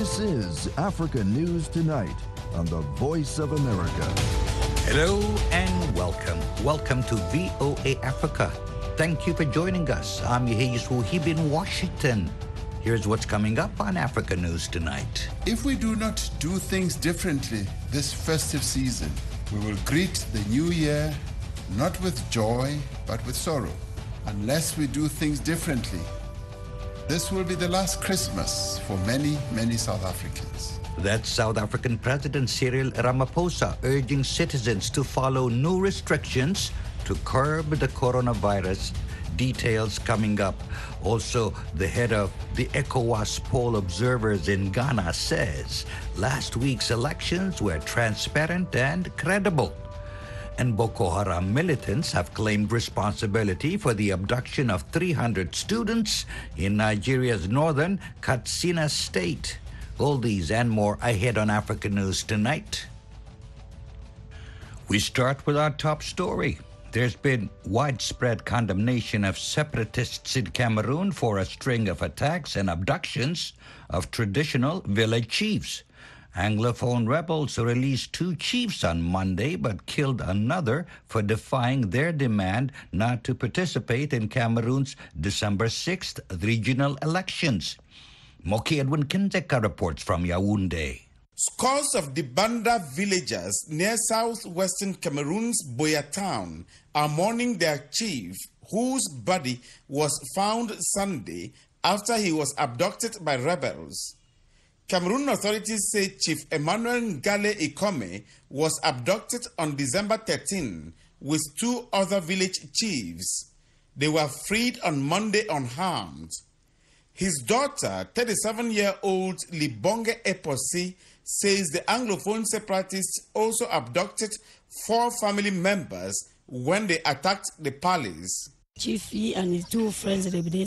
This is Africa News Tonight on the Voice of America. Hello and welcome. Welcome to VOA Africa. Thank you for joining us. I'm Yehiyus Wuhib in Washington. Here's what's coming up on Africa News Tonight. If we do not do things differently this festive season, we will greet the new year not with joy, but with sorrow. Unless we do things differently, this will be the last Christmas for many, many South Africans. That's South African President Cyril Ramaphosa urging citizens to follow new restrictions to curb the coronavirus. Details coming up. Also, the head of the ECOWAS poll observers in Ghana says last week's elections were transparent and credible. And Boko Haram militants have claimed responsibility for the abduction of 300 students in Nigeria's northern Katsina state. All these and more ahead on Africa News Tonight. We start with our top story. There's been widespread condemnation of separatists in Cameroon for a string of attacks and abductions of traditional village chiefs. Anglophone rebels released 2 chiefs on Monday but killed another for defying their demand not to participate in Cameroon's December 6th regional elections. Moki Edwin Kinzeka reports from Yaoundé. Scores of Dibanda villagers near southwestern Cameroon's Boya town are mourning their chief, whose body was found Sunday after he was abducted by rebels. Cameroon authorities say Chief Emmanuel Ngale Ikome was abducted on December 13 with 2 other village chiefs. They were freed on Monday unharmed. His daughter, 37-year-old Libonge Eposi, says the Anglophone separatists also abducted 4 family members when they attacked the palace. Chief, he and his 2 friends, she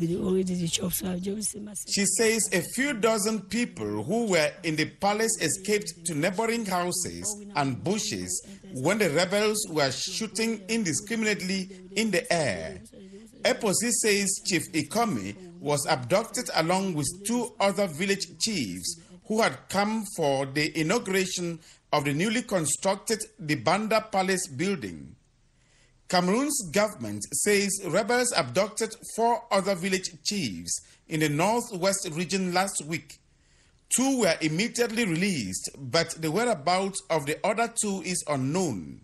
says a few dozen people who were in the palace escaped to neighboring houses and bushes when the rebels were shooting indiscriminately in the air. Eposi says Chief Ikome was abducted along with 2 other village chiefs who had come for the inauguration of the newly constructed Dibanda Palace building. Cameroon's government says rebels abducted 4 other village chiefs in the northwest region last week. 2 were immediately released, but the whereabouts of the other 2 is unknown.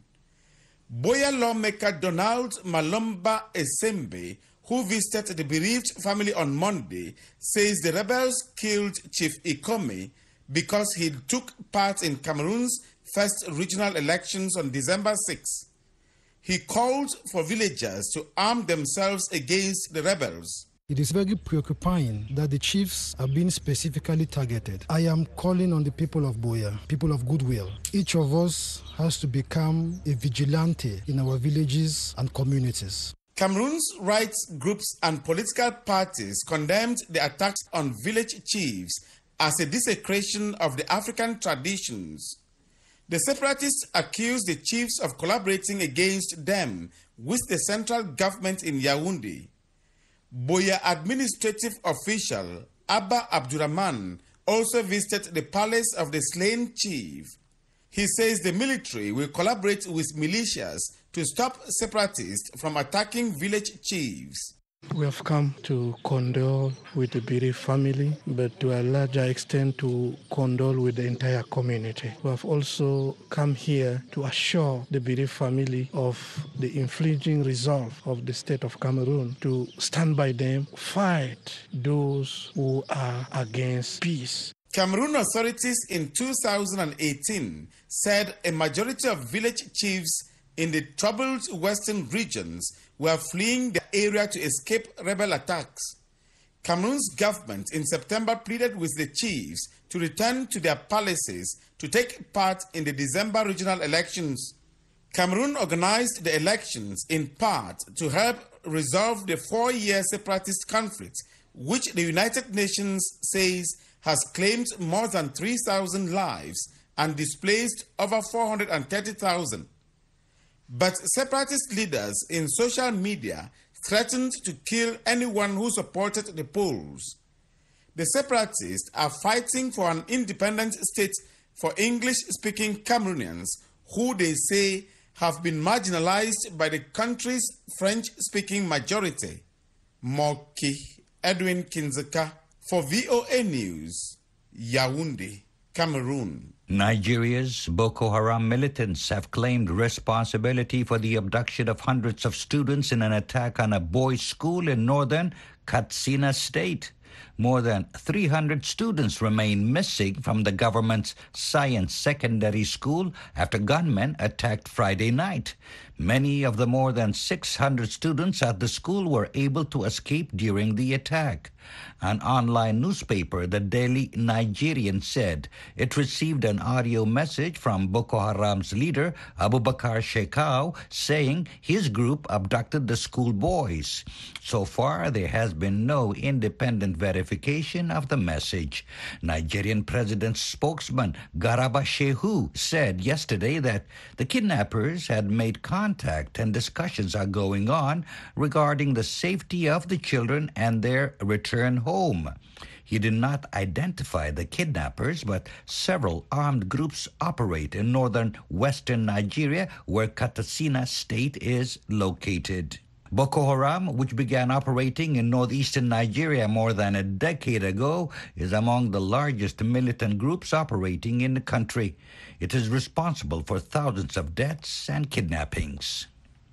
Boya lawmaker Donald Malomba Esembe, who visited the bereaved family on Monday, says the rebels killed Chief Ikome because he took part in Cameroon's first regional elections on December 6. He called for villagers to arm themselves against the rebels. It is very preoccupying that the chiefs are being specifically targeted. I am calling on the people of Boya, people of goodwill. Each of us has to become a vigilante in our villages and communities. Cameroon's rights groups and political parties condemned the attacks on village chiefs as a desecration of the African traditions. The separatists accused the chiefs of collaborating against them with the central government in Yaoundé. Boya administrative official Abba Abdurrahman also visited the palace of the slain chief. He says the military will collaborate with militias to stop separatists from attacking village chiefs. We have come to condole with the bereaved family, but to a larger extent to condole with the entire community. We have also come here to assure the bereaved family of the infringing resolve of the state of Cameroon to stand by them, fight those who are against peace. Cameroon authorities in 2018 said a majority of village chiefs in the troubled western regions were fleeing the area to escape rebel attacks. Cameroon's government in September pleaded with the chiefs to return to their palaces to take part in the December regional elections. Cameroon organized the elections in part to help resolve the 4-year separatist conflict, which the United Nations says has claimed more than 3,000 lives and displaced over 430,000. But separatist leaders in social media threatened to kill anyone who supported the polls. The separatists are fighting for an independent state for English-speaking Cameroonians who they say have been marginalized by the country's French-speaking majority. Moki Edwin Kinzeka for VOA News, Yaoundé, Cameroon. Nigeria's Boko Haram militants have claimed responsibility for the abduction of hundreds of students in an attack on a boys' school in northern Katsina State. More than 300 students remain missing from the government's science secondary school after gunmen attacked Friday night. Many of the more than 600 students at the school were able to escape during the attack. An online newspaper, the Daily Nigerian, said it received an audio message from Boko Haram's leader, Abubakar Shekau, saying his group abducted the school boys. So far, there has been no independent verification of the message. Nigerian president's spokesman, Garba Shehu, said yesterday that the kidnappers had made contact and discussions are going on regarding the safety of the children and their return home. He did not identify the kidnappers, but several armed groups operate in northern western Nigeria, where Katsina State is located. Boko Haram, which began operating in northeastern Nigeria more than a decade ago, is among the largest militant groups operating in the country. It is responsible for thousands of deaths and kidnappings.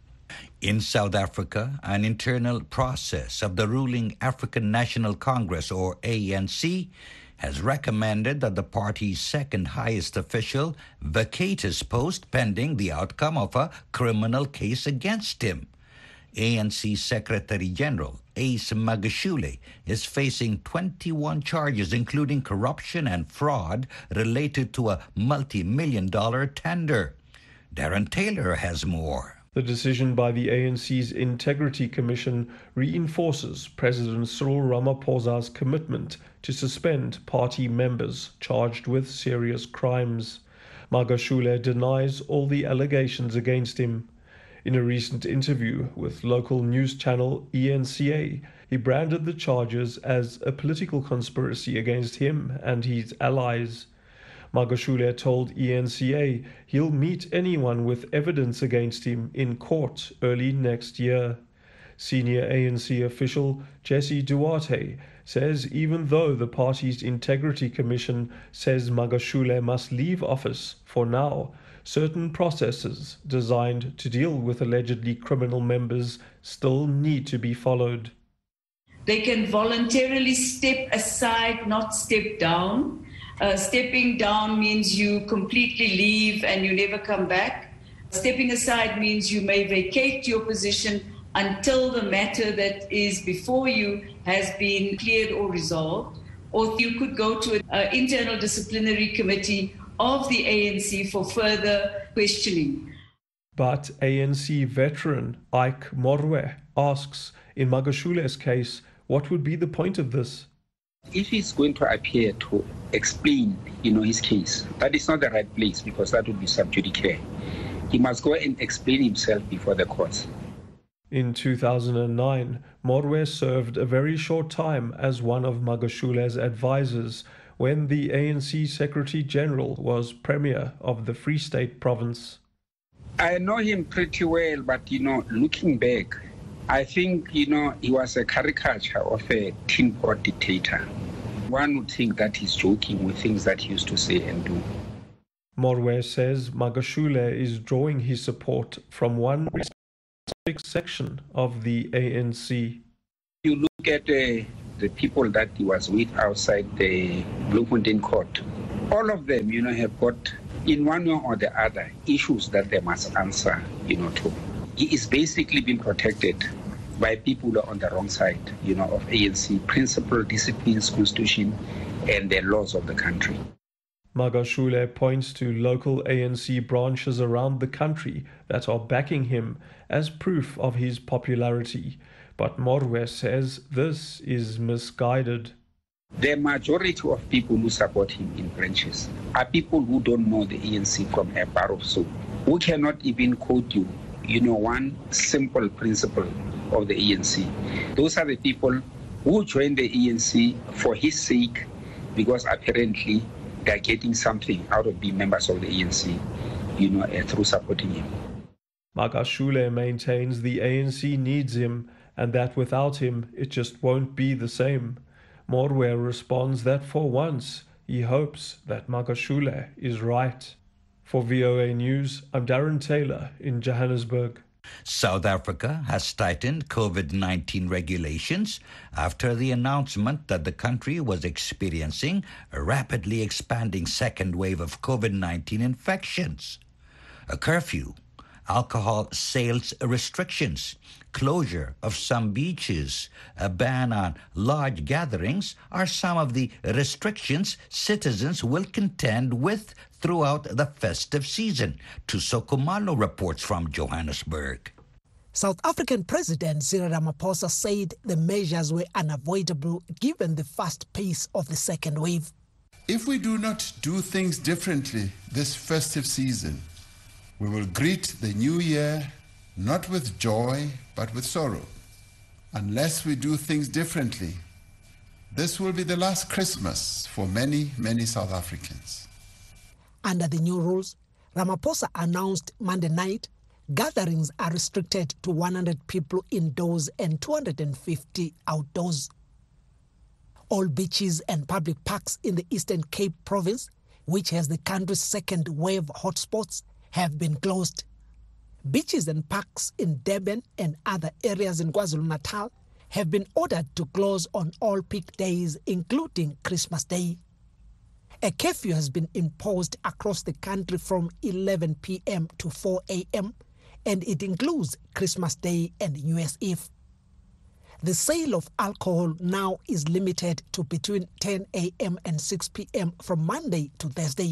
In South Africa, an internal process of the ruling African National Congress, or ANC, has recommended that the party's second highest official vacate his post pending the outcome of a criminal case against him. ANC Secretary General Ace Magashule is facing 21 charges, including corruption and fraud related to a multi-million-dollar tender. Darren Taylor has more. The decision by the ANC's Integrity Commission reinforces President Cyril Ramaphosa's commitment to suspend party members charged with serious crimes. Magashule denies all the allegations against him. In a recent interview with local news channel ENCA, he branded the charges as a political conspiracy against him and his allies. Magashule told ENCA he'll meet anyone with evidence against him in court early next year. Senior ANC official Jesse Duarte says even though the party's Integrity Commission says Magashule must leave office for now, certain processes designed to deal with allegedly criminal members still need to be followed. They can voluntarily step aside, not step down. Stepping down means you completely leave and you never come back. Stepping aside means you may vacate your position until the matter that is before you has been cleared or resolved. Or you could go to an internal disciplinary committee of the ANC for further questioning. But ANC veteran Ike Morwe asks, in Magashule's case, what would be the point of this? If he's going to appear to explain, his case, that is not the right place because that would be sub judice. He must go and explain himself before the courts. In 2009, Morwe served a very short time as one of Magashule's advisors when the ANC Secretary General was Premier of the Free State Province. I know him pretty well, but, looking back, I think, he was a caricature of a tin pot dictator. One would think that he's joking with things that he used to say and do. Morwe says Magashule is drawing his support from one specific section of the ANC. You look at the people that he was with outside the Bloemfontein court. All of them, have got, in one way or the other, issues that they must answer, to. He is basically being protected by people who are on the wrong side, of ANC principle, disciplines, constitution, and the laws of the country. Magashule points to local ANC branches around the country that are backing him as proof of his popularity. But Morwe says this is misguided. The majority of people who support him in branches are people who don't know the ANC from a bar of soap, who cannot even quote you, one simple principle of the ANC. Those are the people who joined the ANC for his sake, because apparently they are getting something out of being members of the ANC, through supporting him. Magashule maintains the ANC needs him and that without him it just won't be the same. Morwe responds that for once he hopes that Magashule is right. For VOA News, I'm Darren Taylor in Johannesburg. South Africa has tightened COVID-19 regulations after the announcement that the country was experiencing a rapidly expanding second wave of COVID-19 infections. A curfew, alcohol sales restrictions, closure of some beaches, a ban on large gatherings are some of the restrictions citizens will contend with throughout the festive season. Tusoko Malo reports from Johannesburg. South African President Cyril Ramaphosa said the measures were unavoidable given the fast pace of the second wave. If we do not do things differently this festive season, we will greet the new year not with joy, but with sorrow. Unless we do things differently, this will be the last Christmas for many, many South Africans. Under the new rules, Ramaphosa announced Monday night gatherings are restricted to 100 people indoors and 250 outdoors. All beaches and public parks in the Eastern Cape province, which has the country's second wave hotspots, have been closed. Beaches and parks in Durban and other areas in KwaZulu-Natal have been ordered to close on all peak days, including Christmas Day. A curfew has been imposed across the country from 11 p.m. to 4 a.m., and it includes Christmas Day and New Year's Eve. The sale of alcohol now is limited to between 10 a.m. and 6 p.m. from Monday to Thursday.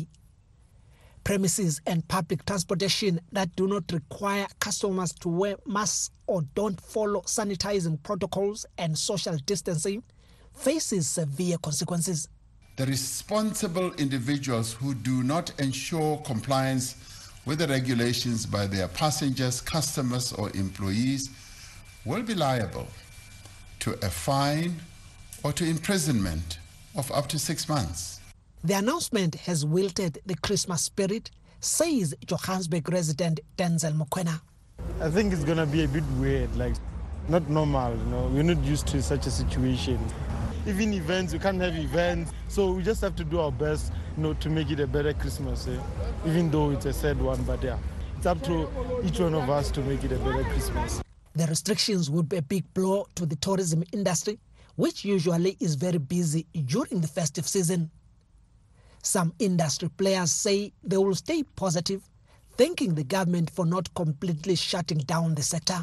Premises and public transportation that do not require customers to wear masks or don't follow sanitizing protocols and social distancing faces severe consequences. The responsible individuals who do not ensure compliance with the regulations by their passengers, customers, or employees will be liable to a fine or to imprisonment of up to 6 months. The announcement has wilted the Christmas spirit, says Johannesburg resident Denzel Mokwena. I think it's going to be a bit weird, not normal, We're not used to such a situation. Even events, we can't have events, so we just have to do our best, to make it a better Christmas, even though it's a sad one, but yeah, it's up to each one of us to make it a better Christmas. The restrictions would be a big blow to the tourism industry, which usually is very busy during the festive season. Some industry players say they will stay positive, thanking the government for not completely shutting down the sector.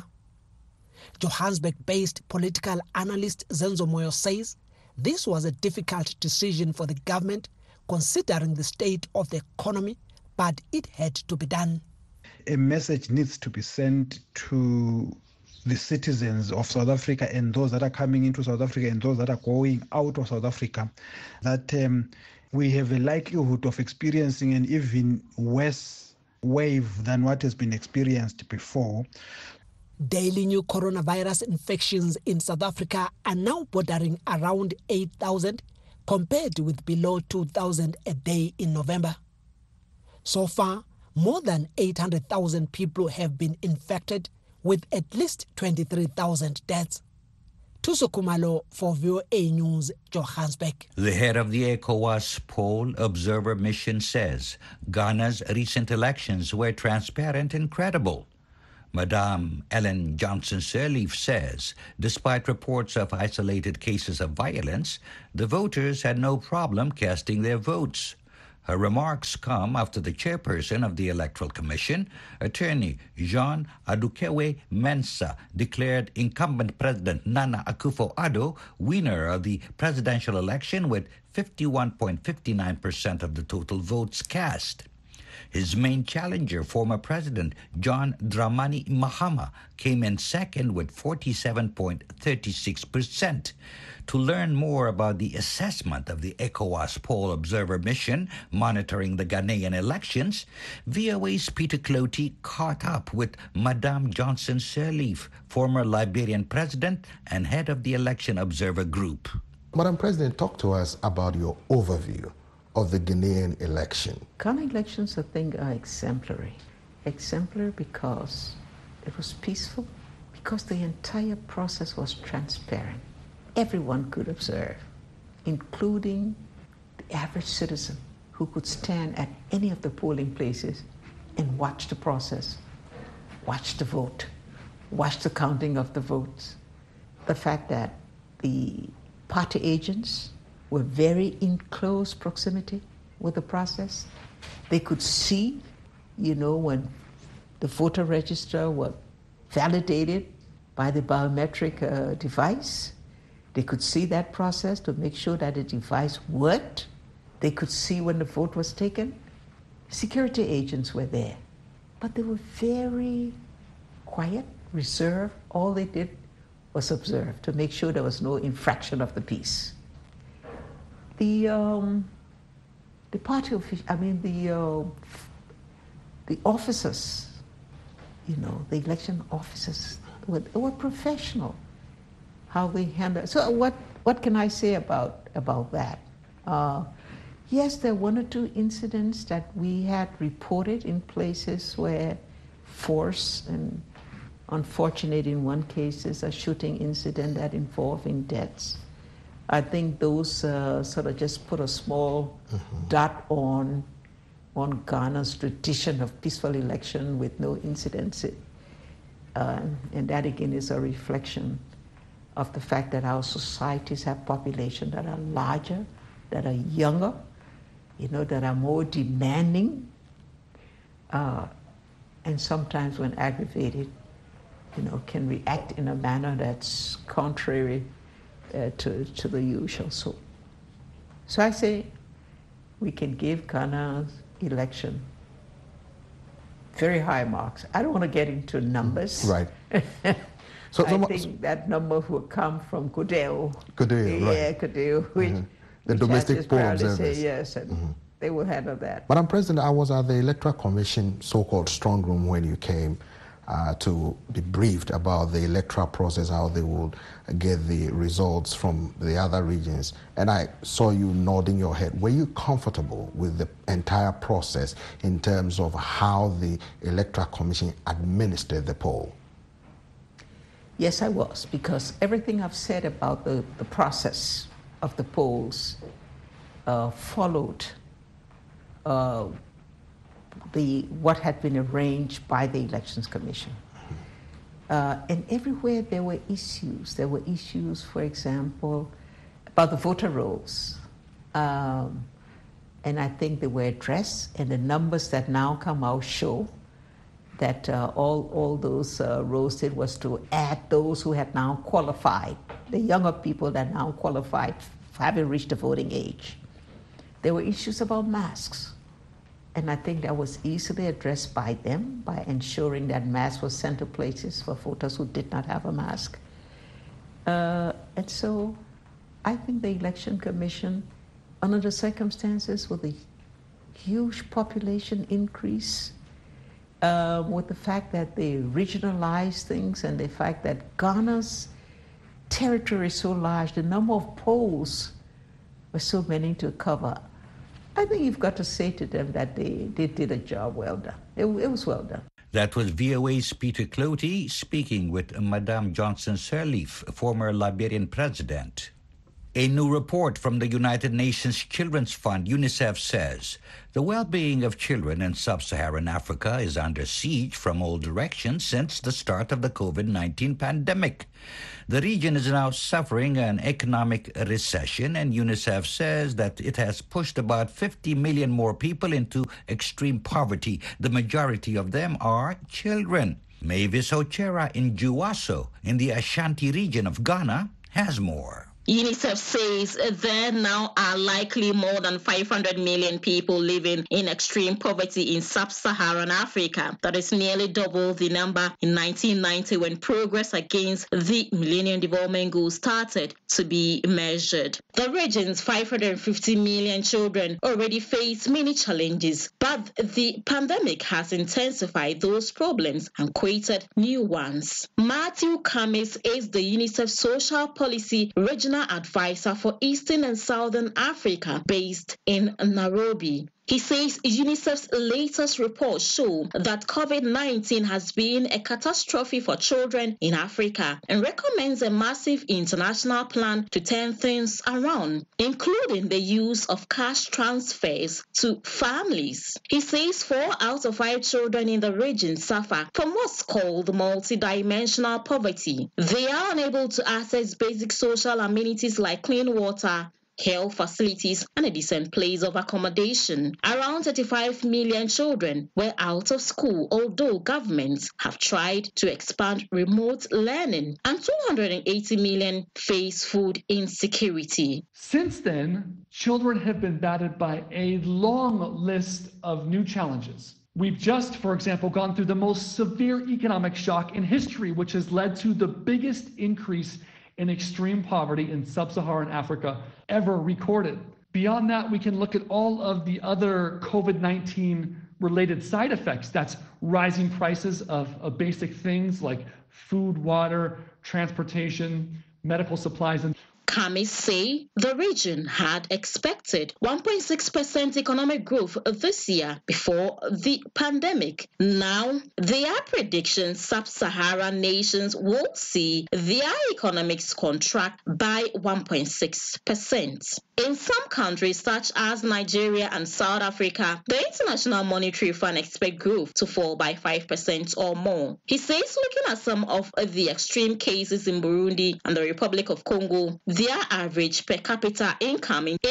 Johannesburg-based political analyst Zenzo Moyo says this was a difficult decision for the government considering the state of the economy, but it had to be done. A message needs to be sent to the citizens of South Africa and those that are coming into South Africa and those that are going out of South Africa that we have a likelihood of experiencing an even worse wave than what has been experienced before. Daily new coronavirus infections in South Africa are now bordering around 8,000 compared with below 2,000 a day in November. So far, more than 800,000 people have been infected with at least 23,000 deaths. Tusoko Malo for VOA News, Johannesburg. The head of the ECOWAS Poll Observer Mission says Ghana's recent elections were transparent and credible. Madame Ellen Johnson-Sirleaf says, despite reports of isolated cases of violence, the voters had no problem casting their votes. Her remarks come after the chairperson of the Electoral Commission, attorney Jean Adukewe Mensah, declared incumbent President Nana Akufo-Addo winner of the presidential election with 51.59% of the total votes cast. His main challenger, former President John Dramani Mahama, came in second with 47.36%. To learn more about the assessment of the ECOWAS poll observer mission monitoring the Ghanaian elections, VOA's Peter Clotey caught up with Madame Johnson Sirleaf, former Liberian president and head of the Election Observer Group. Madam President, talk to us about your overview of the Ghanaian election. Ghana elections, I think, are exemplary. Exemplary because it was peaceful, because the entire process was transparent. Everyone could observe, including the average citizen who could stand at any of the polling places and watch the process, watch the vote, watch the counting of the votes. The fact that the party agents were very in close proximity with the process. They could see, when the voter register was validated by the biometric device. They could see that process to make sure that the device worked. They could see when the vote was taken. Security agents were there, but they were very quiet, reserved. All they did was observe to make sure there was no infraction of the peace. The party officials, the officers, the election officers were professional. How they handle. So what can I say about that? Yes, there were one or two incidents that we had reported in places where force, and unfortunate in one case is a shooting incident that involving deaths. I think those sort of just put a small dot on Ghana's tradition of peaceful election with no incidents. And that again is a reflection of the fact that our societies have populations that are larger, that are younger, that are more demanding, and sometimes when aggravated, can react in a manner that's contrary to the usual. So I say we can give Ghana's election very high marks. I don't want to get into numbers. Right. So I think that number will come from CODEO. CODEO, right. Yeah, CODEO, the domestic poll observers. Say yes, and they will handle that. Madam President, I was at the Electoral Commission so-called strong room when you came to be briefed about the electoral process, how they would get the results from the other regions. And I saw you nodding your head. Were you comfortable with the entire process in terms of how the Electoral Commission administered the poll? Yes, I was, because everything I've said about the process of the polls followed what had been arranged by the Elections Commission. And everywhere there were issues. There were issues, for example, about the voter rolls. And I think they were addressed, and the numbers that now come out show that all those rolls did was to add those who had now qualified, the younger people that now qualified, having reached the voting age. There were issues about masks. And I think that was easily addressed by them by ensuring that masks were sent to places for voters who did not have a mask. And so I think the Election Commission, under the circumstances with a huge population increase, with the fact that they regionalized things and the fact that Ghana's territory is so large, the number of polls were so many to cover. I think you've got to say to them that they did a job well done. It was well done. That was VOA's Peter Clotey speaking with Madame Johnson Sirleaf, former Liberian president. A new report from the United Nations Children's Fund, UNICEF, says the well-being of children in sub-Saharan Africa is under siege from all directions since the start of the COVID-19 pandemic. The region is now suffering an economic recession, and UNICEF says that it has pushed about 50 million more people into extreme poverty. The majority of them are children. Mavis Ochera in Juaso, in the Ashanti region of Ghana, has more. UNICEF says there now are likely more than 500 million people living in extreme poverty in sub-Saharan Africa. That is nearly double the number in 1990 when progress against the Millennium Development Goals started to be measured. The region's 550 million children already face many challenges, but the pandemic has intensified those problems and created new ones. Matthew Kamis is the UNICEF Social Policy Regional Advisor for Eastern and Southern Africa based in Nairobi. He says UNICEF's latest reports show that COVID-19 has been a catastrophe for children in Africa and recommends a massive international plan to turn things around, including the use of cash transfers to families. He says 4 out of 5 children in the region suffer from what's called multidimensional poverty. They are unable to access basic social amenities like clean water, health facilities, and a decent place of accommodation. Around 35 million children were out of school, although governments have tried to expand remote learning, and 280 million face food insecurity. Since then, children have been battered by a long list of new challenges. We've just, for example, gone through the most severe economic shock in history, which has led to the biggest increase in extreme poverty in sub-Saharan Africa ever recorded. Beyond that, we can look at all of the other COVID-19 related side effects. That's rising prices of basic things like food, water, transportation, medical supplies, and Kamis say the region had expected 1.6% economic growth this year before the pandemic. Now, their predictions sub-Saharan nations will see their economics contract by 1.6%. In some countries such as Nigeria and South Africa, the International Monetary Fund expects growth to fall by 5% or more. He says looking at some of the extreme cases in Burundi and the Republic of Congo, their average per capita income in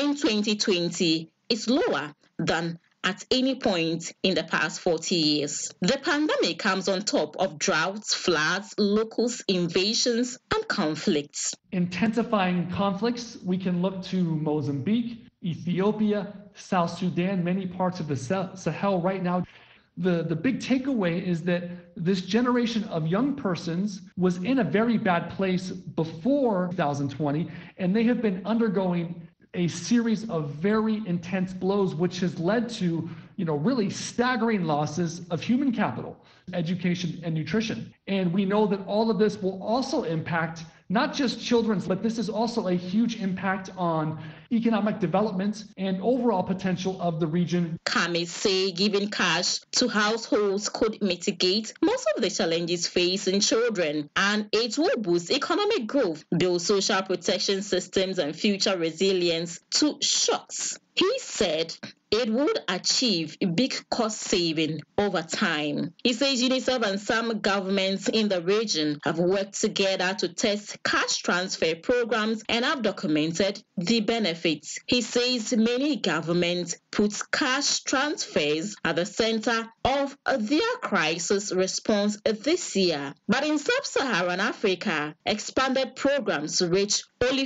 2020 is lower than at any point in the past 40 years. The pandemic comes on top of droughts, floods, locust invasions, and conflicts. Intensifying conflicts, we can look to Mozambique, Ethiopia, South Sudan, many parts of the Sahel right now. The big takeaway is that this generation of young persons was in a very bad place before 2020, and they have been undergoing a series of very intense blows, which has led to, really staggering losses of human capital, education, and nutrition. And we know that all of this will also impact not just children's, but this is also a huge impact on economic development and overall potential of the region. Kamis say giving cash to households could mitigate most of the challenges facing children, and it will boost economic growth, build social protection systems, and future resilience to shocks. He said it would achieve big cost saving over time. He says UNICEF and some governments in the region have worked together to test cash transfer programs and have documented the benefits. He says many governments put cash transfers at the center of their crisis response this year. But in sub-Saharan Africa, expanded programs reach only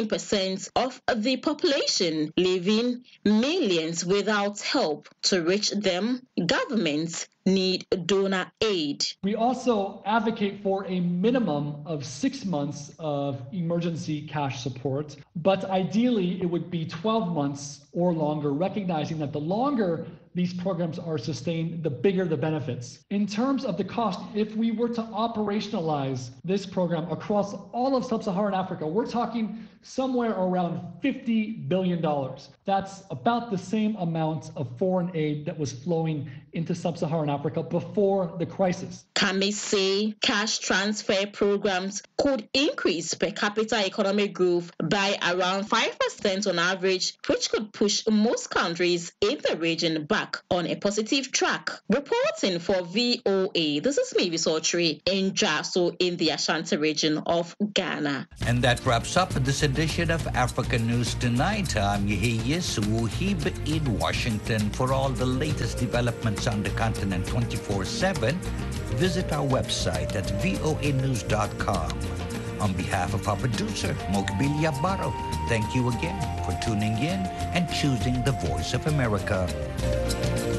15% of the population, leaving millions without help. To reach them, governments need donor aid. We also advocate for a minimum of 6 months of emergency cash support, but ideally it would be 12 months or longer, recognizing that the longer these programs are sustained, the bigger the benefits. In terms of the cost, if we were to operationalize this program across all of sub-Saharan Africa, we're talking somewhere around $50 billion. That's about the same amount of foreign aid that was flowing into sub-Saharan Africa before the crisis. Kamis say cash transfer programs could increase per capita economic growth by around 5% on average, which could push most countries in the region back on a positive track. Reporting for VOA, this is Mavis Autry in Jaso in the Ashanti region of Ghana. And that wraps up this edition of African News Tonight. I'm Yehiyes Wuhib in Washington. For all the latest developments on the continent 24/7, visit our website at voanews.com. On behalf of our producer, Mokbili Abaro, thank you again for tuning in and choosing the Voice of America.